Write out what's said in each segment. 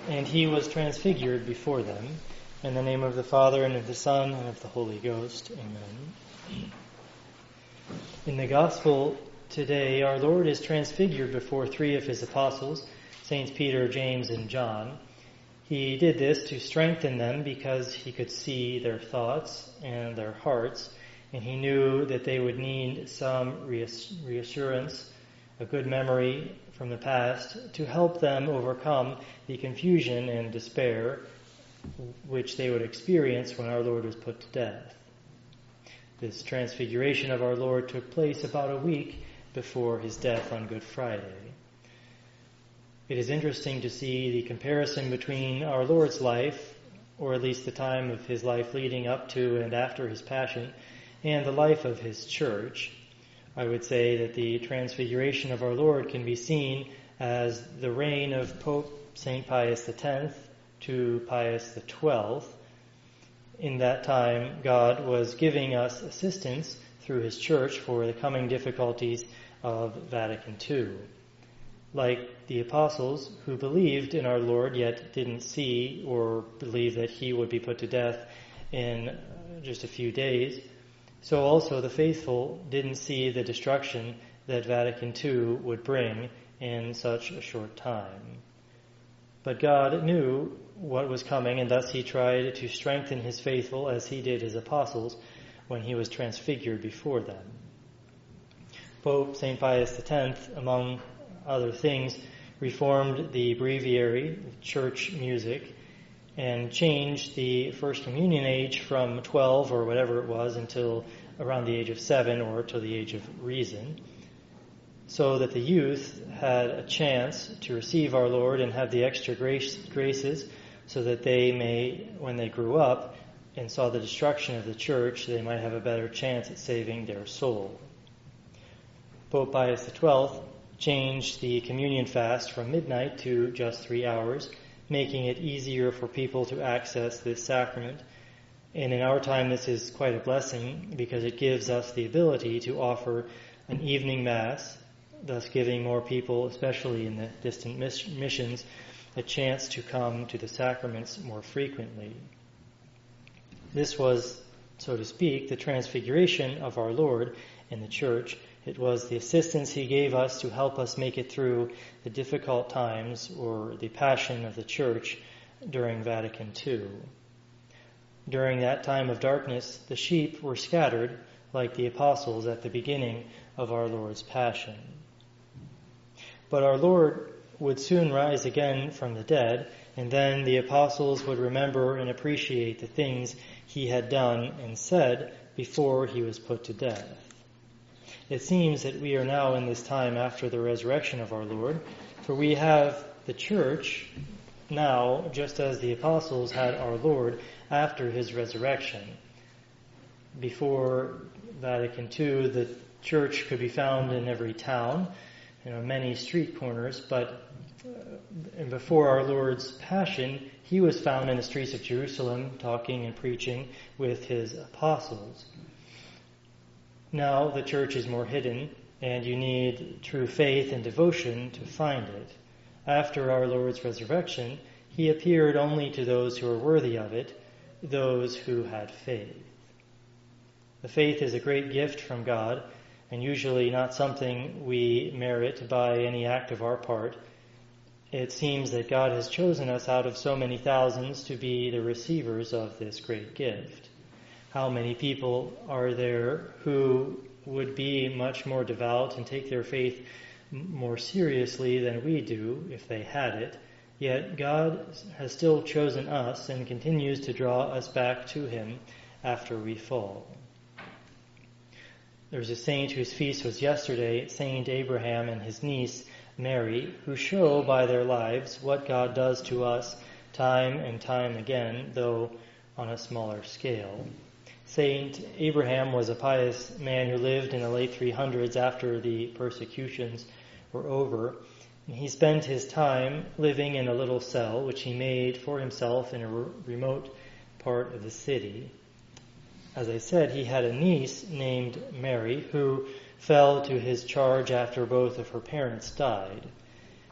And he was transfigured before them. In the name of the Father, and of the Son, and of the Holy Ghost. Amen. In the Gospel today, our Lord is transfigured before three of his apostles, Saints Peter, James, and John. He did this to strengthen them because he could see their thoughts and their hearts, and he knew that they would need some reassurance, a good memory from the past, to help them overcome the confusion and despair which they would experience when our Lord was put to death. This transfiguration of our Lord took place about a week before his death on Good Friday. It is interesting to see the comparison between our Lord's life, or at least the time of his life leading up to and after his passion, and the life of his church. I would say that the transfiguration of our Lord can be seen as the reign of Pope St. Pius X to Pius XII. In that time, God was giving us assistance through his church for the coming difficulties of Vatican II. Like the apostles who believed in our Lord yet didn't see or believe that he would be put to death in just a few days, so also the faithful didn't see the destruction that Vatican II would bring in such a short time. But God knew what was coming, and thus he tried to strengthen his faithful as he did his apostles when he was transfigured before them. Pope St. Pius X, among other things, reformed the breviary, church music, and changed the First Communion age from 12 or whatever it was until around the age of 7 or till the age of reason, so that the youth had a chance to receive our Lord and have the extra graces so that they may, when they grew up and saw the destruction of the church, they might have a better chance at saving their soul. Pope Pius XII changed the communion fast from midnight to just 3 hours, making it easier for people to access this sacrament. And in our time, this is quite a blessing because it gives us the ability to offer an evening Mass, thus giving more people, especially in the distant missions, a chance to come to the sacraments more frequently. This was, so to speak, the transfiguration of our Lord in the Church. It was the assistance he gave us to help us make it through the difficult times or the passion of the Church during Vatican II. During that time of darkness, the sheep were scattered like the apostles at the beginning of our Lord's passion. But our Lord would soon rise again from the dead, and then the apostles would remember and appreciate the things he had done and said before he was put to death. It seems that we are now in this time after the resurrection of our Lord, for we have the church now just as the apostles had our Lord after his resurrection. Before Vatican II, the church could be found in every town, many street corners, but before our Lord's passion, he was found in the streets of Jerusalem talking and preaching with his apostles. Now the church is more hidden, and you need true faith and devotion to find it. After our Lord's resurrection, he appeared only to those who were worthy of it, those who had faith. The faith is a great gift from God, and usually not something we merit by any act of our part. It seems that God has chosen us out of so many thousands to be the receivers of this great gift. How many people are there who would be much more devout and take their faith more seriously than we do if they had it? Yet God has still chosen us and continues to draw us back to him after we fall. There's a saint whose feast was yesterday, Saint Abraham and his niece Mary, who show by their lives what God does to us time and time again, though on a smaller scale. Saint Abraham was a pious man who lived in the late 300s after the persecutions were over. He spent his time living in a little cell which he made for himself in a remote part of the city. As I said, he had a niece named Mary who fell to his charge after both of her parents died.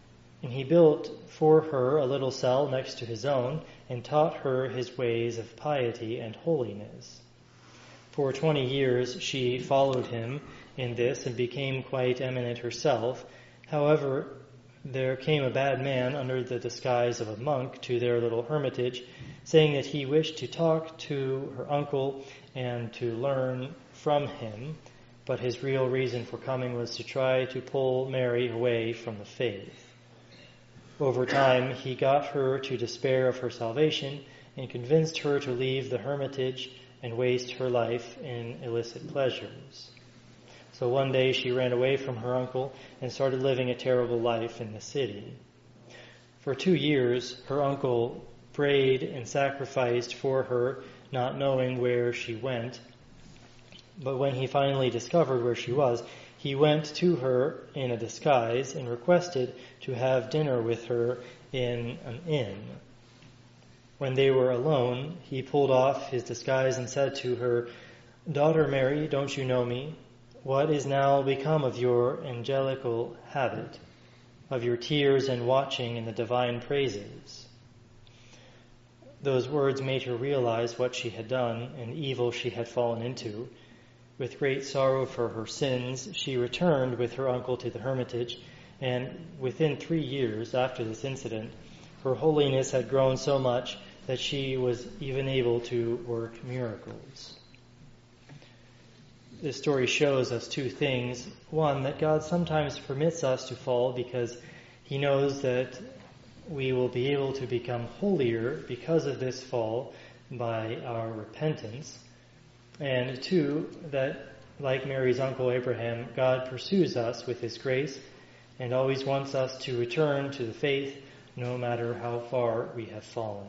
And he built for her a little cell next to his own, and taught her his ways of piety and holiness. For 20 years she followed him in this and became quite eminent herself. However, there came a bad man under the disguise of a monk to their little hermitage, saying that he wished to talk to her uncle and to learn from him, but his real reason for coming was to try to pull Mary away from the faith. Over time, he got her to despair of her salvation and convinced her to leave the hermitage and waste her life in illicit pleasures. So one day she ran away from her uncle and started living a terrible life in the city. For 2 years, her uncle prayed and sacrificed for her, not knowing where she went. But when he finally discovered where she was, he went to her in a disguise and requested to have dinner with her in an inn. When they were alone, he pulled off his disguise and said to her, "Daughter Mary, don't you know me? What is now become of your angelical habit, of your tears and watching in the divine praises?" Those words made her realize what she had done and the evil she had fallen into. With great sorrow for her sins, she returned with her uncle to the hermitage, and within 3 years after this incident, her holiness had grown so much that she was even able to work miracles. This story shows us 2 things. One, that God sometimes permits us to fall because he knows that we will be able to become holier because of this fall by our repentance. And 2, that like Mary's uncle Abraham, God pursues us with his grace and always wants us to return to the faith no matter how far we have fallen.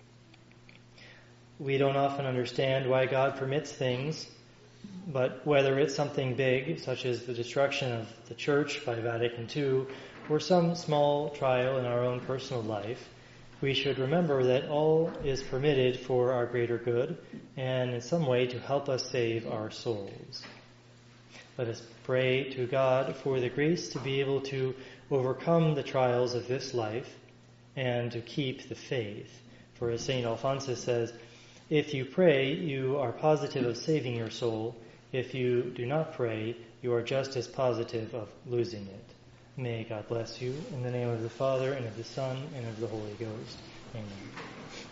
We don't often understand why God permits things, but whether it's something big, such as the destruction of the church by Vatican II, or some small trial in our own personal life, we should remember that all is permitted for our greater good and in some way to help us save our souls. Let us pray to God for the grace to be able to overcome the trials of this life and to keep the faith. For as St. Alphonsus says, if you pray, you are positive of saving your soul. If you do not pray, you are just as positive of losing it. May God bless you. In the name of the Father, and of the Son, and of the Holy Ghost. Amen.